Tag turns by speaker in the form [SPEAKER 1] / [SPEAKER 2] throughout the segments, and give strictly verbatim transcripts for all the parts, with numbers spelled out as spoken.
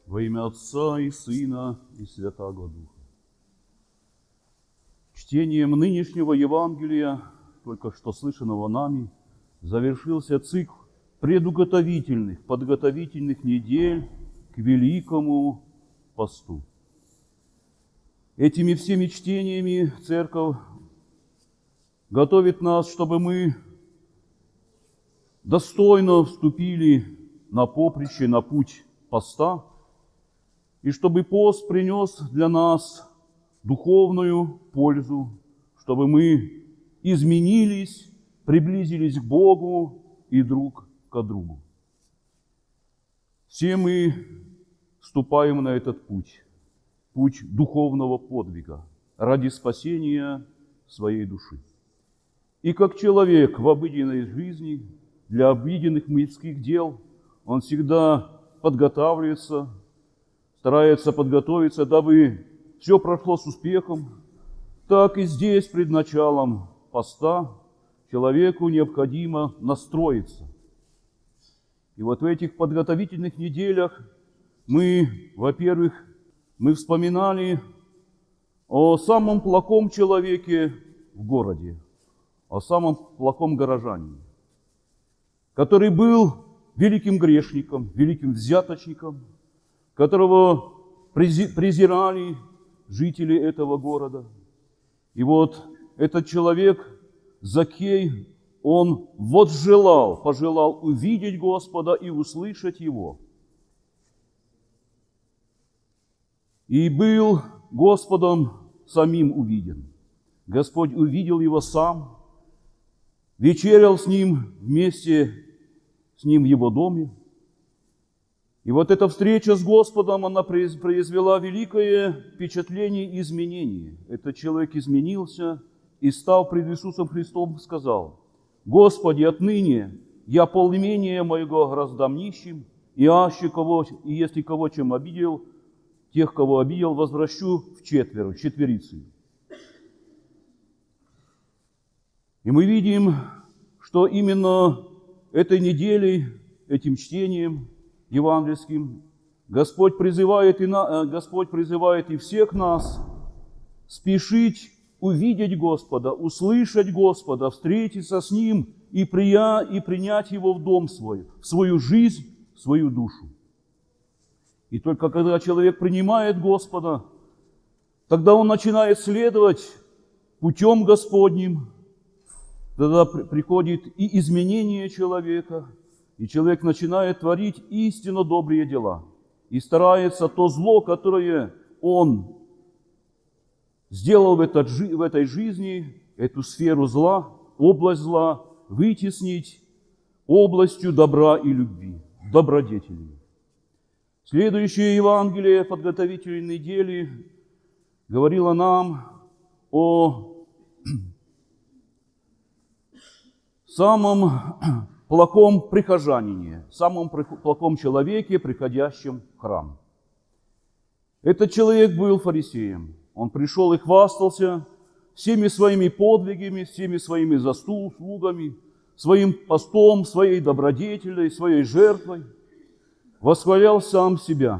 [SPEAKER 1] Во имя Отца и Сына и Святаго Духа. Чтением нынешнего Евангелия, только что слышанного нами, завершился цикл предуготовительных, подготовительных недель к Великому посту. Этими всеми чтениями Церковь готовит нас, чтобы мы достойно вступили на поприще, на путь поста, и чтобы пост принес для нас духовную пользу, чтобы мы изменились, приблизились к Богу и друг к другу. Все мы вступаем на этот путь, путь духовного подвига ради спасения своей души. И как человек в обыденной жизни, для обыденных мирских дел, он всегда подготавливается, старается подготовиться, дабы все прошло с успехом, так и здесь, пред началом поста, человеку необходимо настроиться. И вот в этих подготовительных неделях мы, во-первых, мы вспоминали о самом плохом человеке в городе, о самом плохом горожанине, который был великим грешником, великим взяточником, которого презирали жители этого города. И вот этот человек, Закхей, он вот желал, пожелал увидеть Господа и услышать Его. И был Господом самим увиден. Господь увидел его сам, вечерял с ним вместе с ним в его доме. И вот эта встреча с Господом, она произвела великое впечатление и изменение. Этот человек изменился и, став пред Иисусом Христом, сказал: «Господи, отныне я полимения моего гроздам нищим, и аще кого, и если кого чем обидел, тех, кого обидел, возвращу в четверо, в четверицу». И мы видим, что именно этой неделей, этим чтением евангельским, Господь призывает и, на, Господь призывает и всех нас спешить увидеть Господа, услышать Господа, встретиться с Ним и, прия, и принять Его в дом свой, в свою жизнь, в свою душу. И только когда человек принимает Господа, тогда он начинает следовать путем Господним, тогда приходит и изменение человека, и человек начинает творить истинно добрые дела и старается то зло, которое он сделал в, этот, в этой жизни, эту сферу зла, область зла, вытеснить областью добра и любви, добродетелей. Следующее Евангелие подготовительной недели говорило нам о самом плохом прихожанине, самом плохом человеке, приходящем в храм. Этот человек был фарисеем. Он пришел и хвастался всеми своими подвигами, всеми своими заслугами, своим постом, своей добродетелью, своей жертвой. Восхвалял сам себя.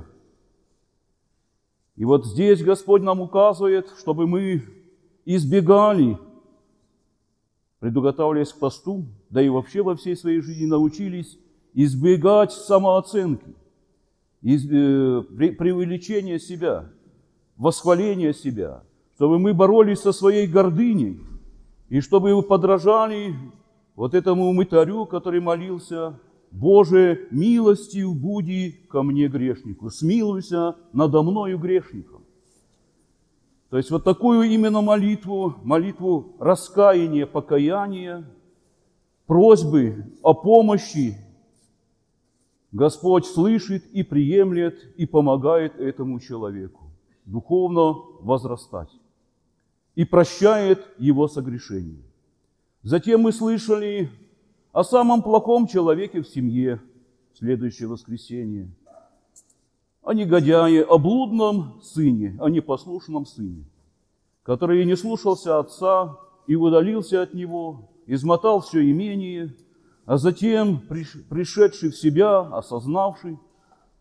[SPEAKER 1] И вот здесь Господь нам указывает, чтобы мы избегали, предуготавливаясь к посту, да и вообще во всей своей жизни научились избегать самооценки, из, э, преувеличения себя, восхваления себя, чтобы мы боролись со своей гордыней, и чтобы вы подражали вот этому мытарю, который молился: «Боже, милостью буди ко мне грешнику, смилуйся надо мною грешником». То есть вот такую именно молитву, молитву раскаяния, покаяния, просьбы о помощи Господь слышит и приемлет, и помогает этому человеку духовно возрастать и прощает его согрешения. Затем мы слышали о самом плохом человеке в семье, в следующее воскресенье, о негодяе, о блудном сыне, о непослушном сыне, который не слушался отца и удалился от него, измотал все имение, а затем, пришедший в себя, осознавший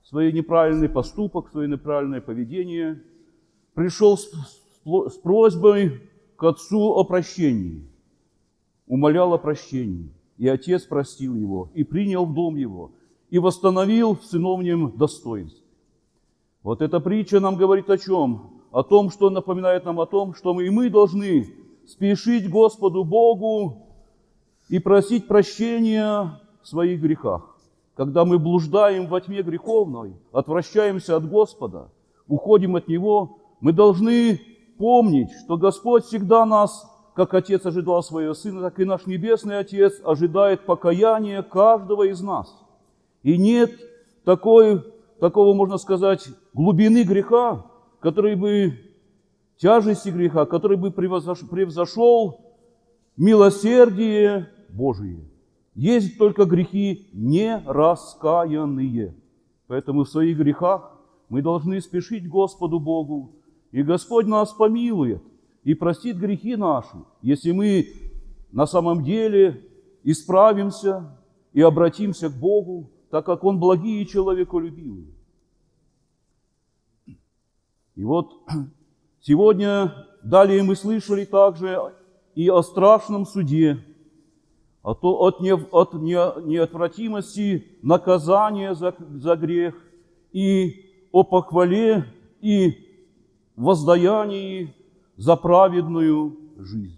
[SPEAKER 1] свой неправильный поступок, свое неправильное поведение, пришел с, с просьбой к отцу о прощении, умолял о прощении. И отец простил его, и принял в дом его, и восстановил в сыновнем достоинстве. Вот эта притча нам говорит о чем? О том, что напоминает нам о том, что мы и мы должны спешить Господу Богу и просить прощения в своих грехах. Когда мы блуждаем во тьме греховной, отвращаемся от Господа, уходим от Него, мы должны помнить, что Господь всегда нас, как Отец ожидал своего Сына, так и наш Небесный Отец ожидает покаяния каждого из нас. И нет такой, такого, можно сказать, глубины греха, который бы, тяжести греха, который бы превзошел милосердие Божие. Есть только грехи нераскаянные. Поэтому в своих грехах мы должны спешить Господу Богу, и Господь нас помилует и простит грехи наши, если мы на самом деле исправимся и обратимся к Богу, так как Он благий и человеколюбивый. И вот сегодня далее мы слышали также и о страшном суде, о то, от, не, от не, неотвратимости наказания за, за грех, и о похвале и воздаянии за праведную жизнь.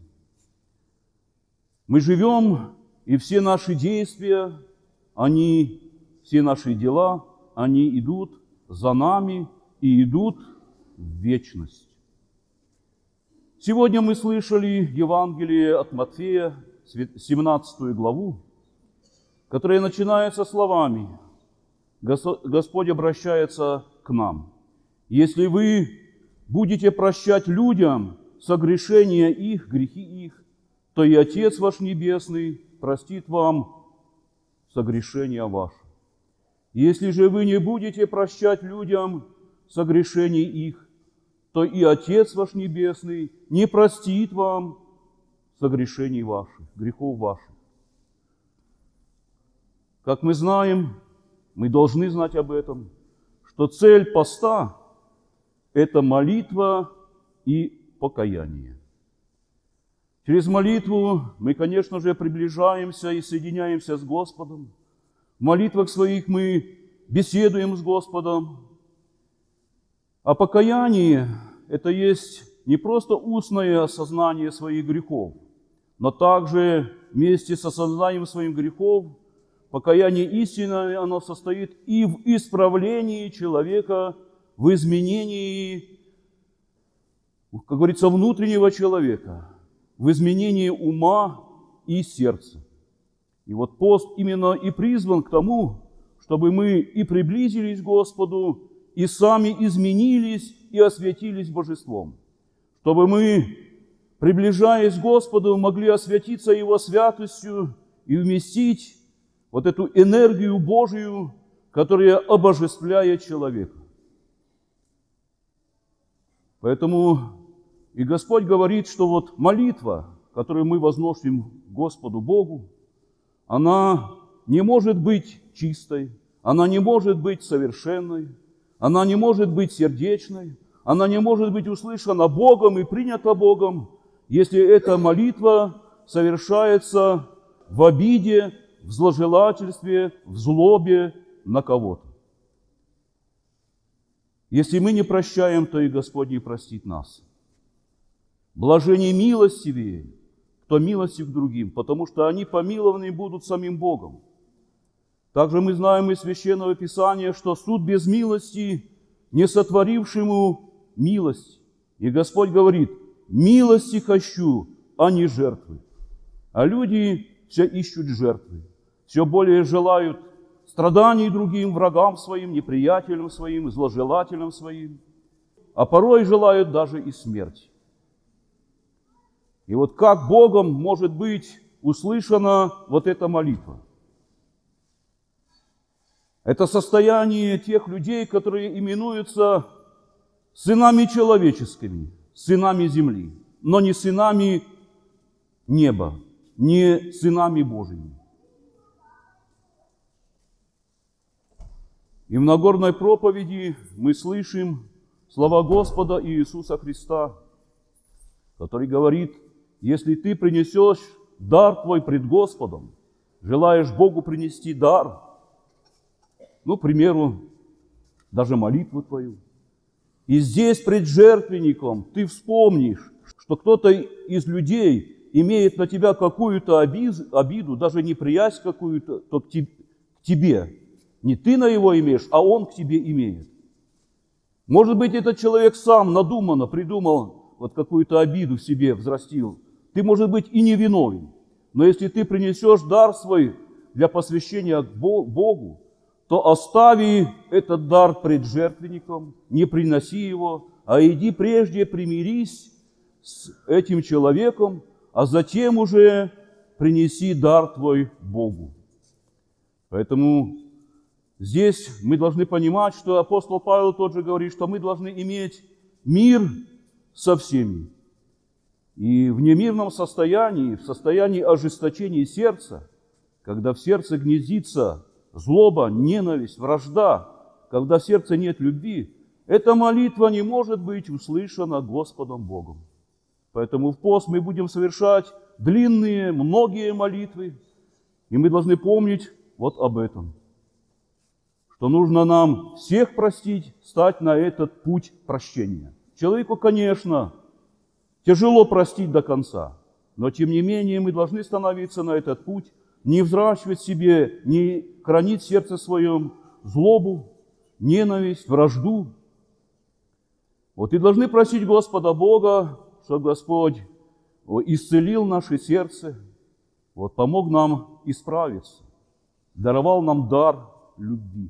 [SPEAKER 1] Мы живем, и все наши действия, они, все наши дела, они идут за нами и идут в вечность. Сегодня мы слышали Евангелие от Матфея, семнадцатую главу, которая начинается словами: Господь обращается к нам. Если вы будете прощать людям согрешения их, грехи их, то и Отец ваш Небесный простит вам согрешения ваши. Если же вы не будете прощать людям согрешений их, то и Отец ваш Небесный не простит вам согрешений ваших, грехов ваших. Как мы знаем, мы должны знать об этом, что цель поста – это молитва и покаяние. Через молитву мы, конечно же, приближаемся и соединяемся с Господом. В молитвах своих мы беседуем с Господом. А покаяние – это есть не просто устное осознание своих грехов, но также вместе с осознанием своих грехов покаяние истинное, оно состоит и в исправлении человека, в изменении, как говорится, внутреннего человека, в изменении ума и сердца. И вот пост именно и призван к тому, чтобы мы и приблизились к Господу, и сами изменились и осветились Божеством. Чтобы мы, приближаясь к Господу, могли осветиться Его святостью и вместить вот эту энергию Божию, которая обожествляет человека. Поэтому и Господь говорит, что вот молитва, которую мы возносим Господу Богу, она не может быть чистой, она не может быть совершенной, она не может быть сердечной, она не может быть услышана Богом и принята Богом, если эта молитва совершается в обиде, в зложелательстве, в злобе на кого-то. Если мы не прощаем, то и Господь не простит нас. Блажение милостивее, кто милостив к другим, потому что они помилованы будут самим Богом. Также мы знаем из Священного Писания, что суд без милости, не сотворившему милость. И Господь говорит: милости хочу, а не жертвы. А люди все ищут жертвы, все более желают страданий другим, врагам своим, неприятелям своим, зложелателям своим, а порой желают даже и смерти. И вот как Богом может быть услышана вот эта молитва? Это состояние тех людей, которые именуются сынами человеческими, сынами земли, но не сынами неба, не сынами Божьими. И в Нагорной проповеди мы слышим слова Господа Иисуса Христа, который говорит: если ты принесешь дар твой пред Господом, желаешь Богу принести дар, ну, к примеру, даже молитву твою, и здесь пред жертвенником ты вспомнишь, что кто-то из людей имеет на тебя какую-то обиду, даже неприязнь какую-то, то к тебе. Не ты на его имеешь, а он к тебе имеет. Может быть, этот человек сам надуманно придумал вот какую-то обиду в себе, взрастил. Ты, может быть, и не виновен. Но если ты принесешь дар свой для посвящения Богу, то остави этот дар пред жертвенником, не приноси его, а иди прежде примирись с этим человеком, а затем уже принеси дар твой Богу. Поэтому здесь мы должны понимать, что апостол Павел тот же говорит, что мы должны иметь мир со всеми. И в немирном состоянии, в состоянии ожесточения сердца, когда в сердце гнездится злоба, ненависть, вражда, когда в сердце нет любви, эта молитва не может быть услышана Господом Богом. Поэтому в пост мы будем совершать длинные, многие молитвы, и мы должны помнить вот об этом, что нужно нам всех простить, стать на этот путь прощения. Человеку, конечно, тяжело простить до конца, но тем не менее мы должны становиться на этот путь, не взращивать себе, не хранить в сердце своем злобу, ненависть, вражду. Вот и должны просить Господа Бога, чтобы Господь исцелил наше сердце, вот, помог нам исправиться, даровал нам дар любви.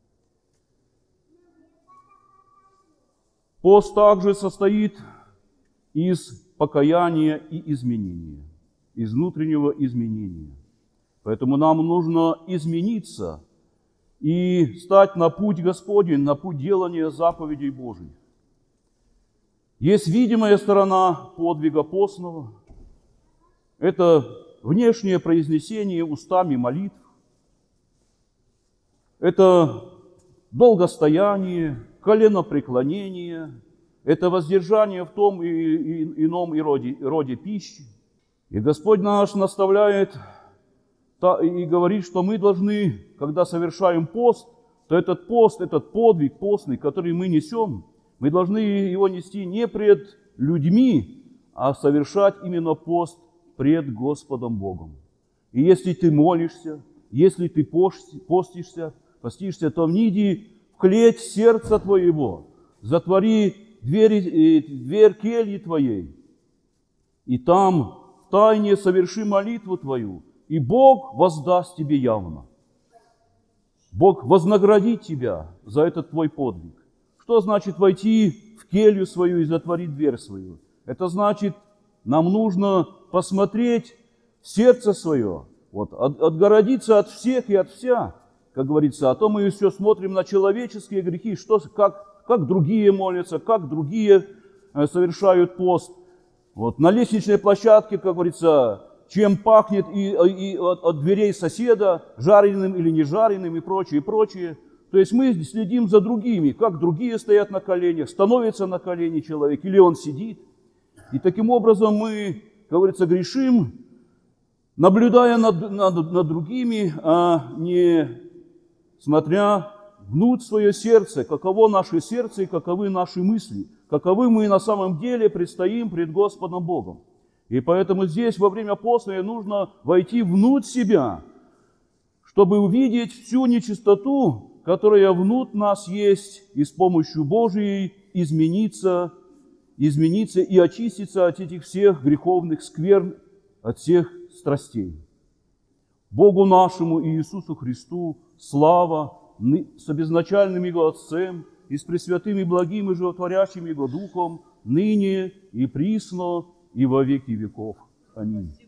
[SPEAKER 1] Пост также состоит из покаяния и изменения, из внутреннего изменения. Поэтому нам нужно измениться и стать на путь Господень, на путь делания заповедей Божьих. Есть видимая сторона подвига постного. Это внешнее произнесение устами молитв. Это долгостояние, коленопреклонение. Это воздержание в том и, и ином и роде, роде пищи. И Господь наш наставляет и говорит, что мы должны, когда совершаем пост, то этот пост, этот подвиг постный, который мы несем, мы должны его нести не пред людьми, а совершать именно пост пред Господом Богом. И если ты молишься, если ты постишься, постишься, то вниди в клеть сердца твоего, затвори дверь, дверь кельи твоей, и там в тайне соверши молитву твою, и Бог воздаст тебе явно. Бог вознаградит тебя за этот твой подвиг. Что значит войти в келью свою и затворить дверь свою? Это значит, нам нужно посмотреть в сердце свое, вот, от, отгородиться от всех и от вся, как говорится. А то мы все смотрим на человеческие грехи, что, как, как другие молятся, как другие совершают пост. Вот, на лестничной площадке, как говорится, чем пахнет и, и от, от дверей соседа, жареным или не жареным и прочее, и прочее. То есть мы следим за другими, как другие стоят на коленях, становится на колени человек, или он сидит. И таким образом мы, как говорится, грешим, наблюдая над, над, над другими, а не смотря внутрь свое сердце, каково наше сердце и каковы наши мысли, каковы мы на самом деле предстоим пред Господом Богом. И поэтому здесь во время поста нужно войти внутрь себя, чтобы увидеть всю нечистоту, которая внутрь нас есть, и с помощью Божией измениться, измениться и очиститься от этих всех греховных скверн, от всех страстей. Богу нашему Иисусу Христу слава с обезначальным Его Отцем и с пресвятым и благим и животворящим Его Духом, ныне и присно и во веки веков. Аминь.